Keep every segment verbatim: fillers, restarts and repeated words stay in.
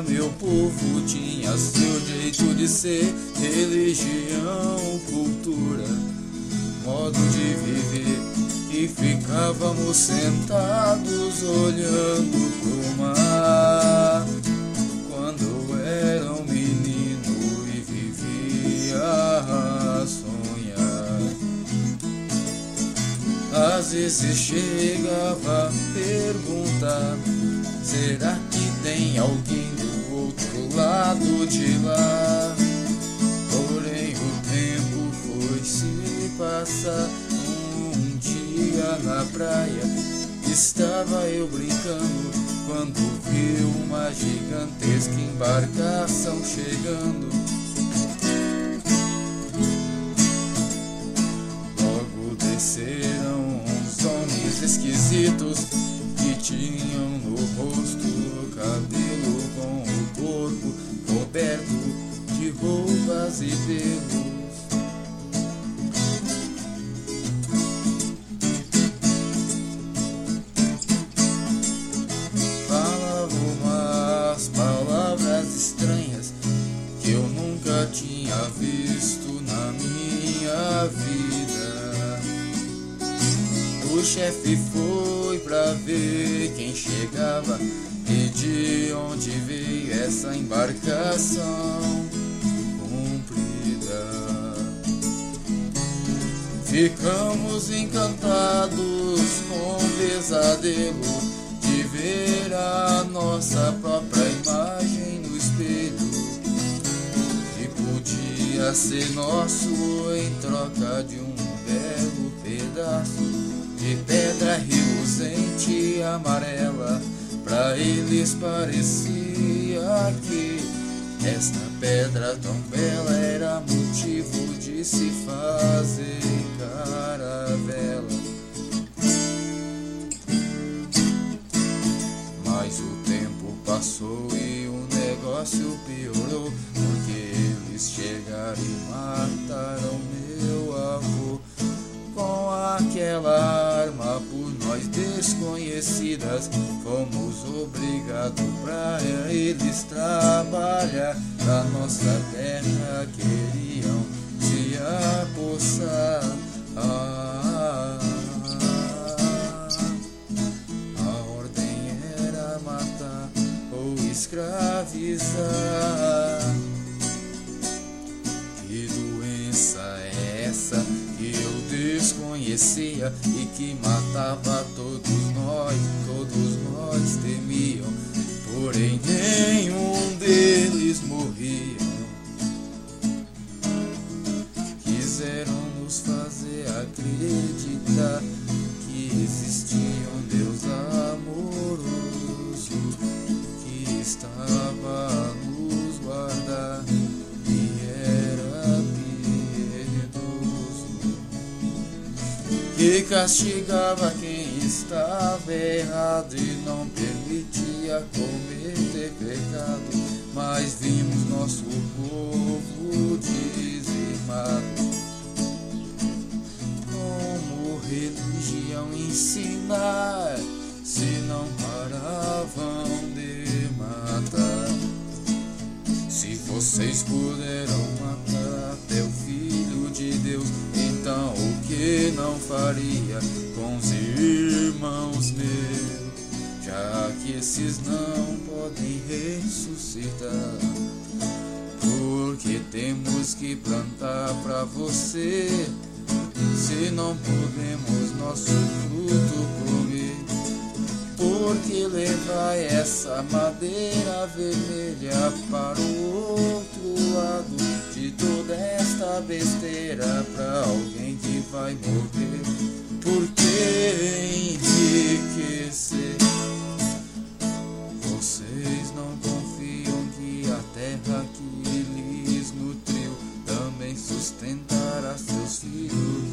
meu povo tinha seu jeito de ser, religião, cultura, modo de viver. E ficávamos sentados olhando pro mar, quando eu era um menino e vivia a sonhar. Às vezes chegava a perguntar: será que tem alguém do outro lado de lá? Porém o tempo foi se passar. Um dia na praia estava eu brincando, quando vi uma gigantesca embarcação chegando. Logo desceram uns homens esquisitos que tinham no rosto o cabelo com o corpo coberto de roupas e pelos. Falavam umas palavras estranhas que eu nunca tinha visto na minha vida. O chefe foi pra ver quem chegava e de onde veio essa embarcação comprida. Ficamos encantados com o pesadelo de ver a nossa própria imagem no espelho, que podia ser nosso em troca de um belo pedaço de pedra reluzente e amarela. Pra eles parecia que esta pedra tão bela era motivo de se fazer caravela. Mas o tempo passou e o negócio piorou, porque eles chegaram e mataram meu avô com aquela arma por nós desconhecidas. Fomos obrigados pra eles trabalhar na nossa terra, queriam se apossar. Ah, a ordem era matar ou escravizar. Que doença é essa que eu desconhecia e que matava todos nós, todos nós temiam, porém nenhum deles morriam. Quiseram nos fazer acreditar que existia um Deus amoroso que estava a nos guardar e era piedoso, que castigava quem estava errado e não permitia cometer pecado. Mas vimos nosso povo dizimado. Como religião ensinar se não paravam de matar? Se vocês puderam matar até o Filho de Deus, então o que não faria com os irmãos meus? Já que esses não podem ressuscitar, porque temos que plantar pra você, se não podemos nosso fruto comer? Porque levar essa madeira vermelha para o outro lado de toda esta besteira, pra alguém que vai morrer? Por que enriquecer? Vocês não confiam que a terra que lhes nutriu também sustentará seus filhos?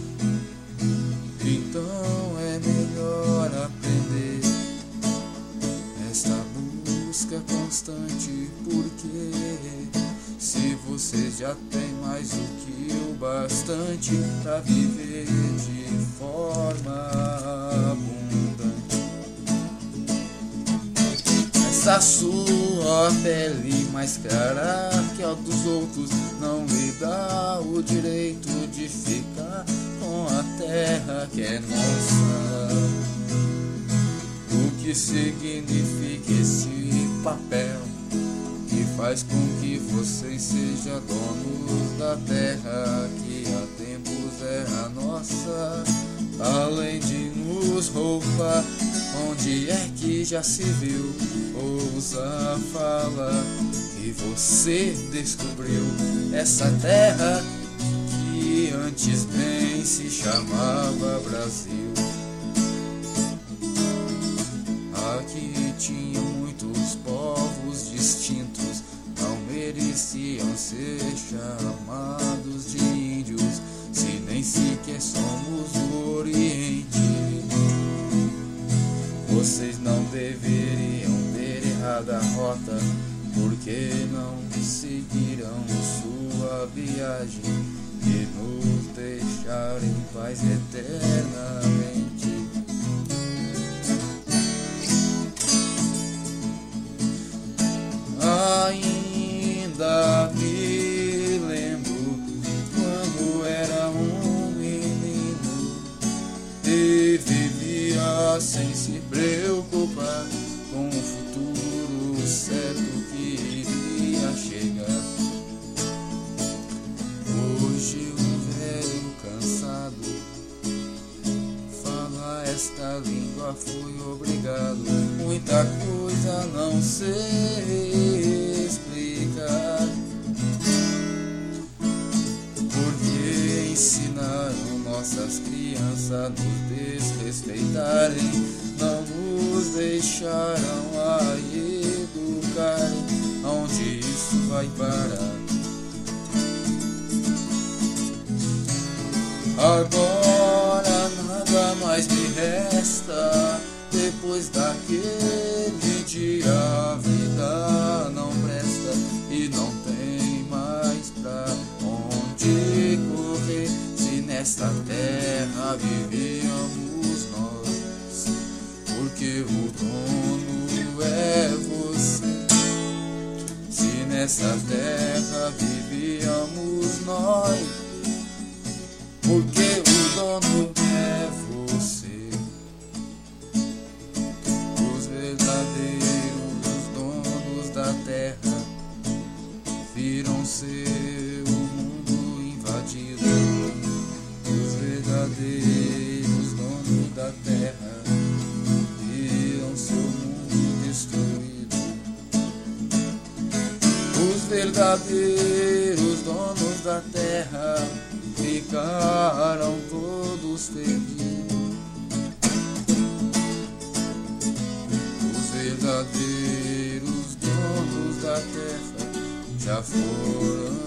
Então é melhor aprender esta busca constante, porque se vocês já têm mais do que o bastante pra viver de forma abundante, essa sua sua pele mais clara que a dos outros não lhe dá o direito de ficar com a terra que é nossa. O que significa esse papel que faz com que vocês sejam donos da terra que há tempos era nossa? Além de nos roubar, onde é que já se viu? Ousa fala que você descobriu essa terra que antes bem se chamava Brasil. Aqui tinham muitos povos distintos, não mereciam ser chamados de índios, se nem sequer somos o Oriente. Vocês não deveriam ter errado a rota, porque não seguirão sua viagem e nos deixar em paz eternamente. Ainda me lembro quando era um menino e vivia sem se preocupar com o futuro certo que iria chegar. Hoje um velho cansado fala esta língua, fui obrigado, muita coisa não sei explicar, porque ensinaram nossas crianças a nos desrespeitarem, não nos deixaram a educarem. Aonde isso vai parar? Agora nada mais me resta, depois daquele dia a vida não presta e não tem mais pra onde correr. Se nesta terra vivíamos nós, porque o dono é você. Se nessa terra vivíamos nós, porque o dono é você. Os verdadeiros donos da terra viram seu mundo invadido. Os verdadeiros donos da terra viram seu mundo destruído. Os verdadeiros donos da terra ficaram todos perdidos. Os verdadeiros donos da terra já foram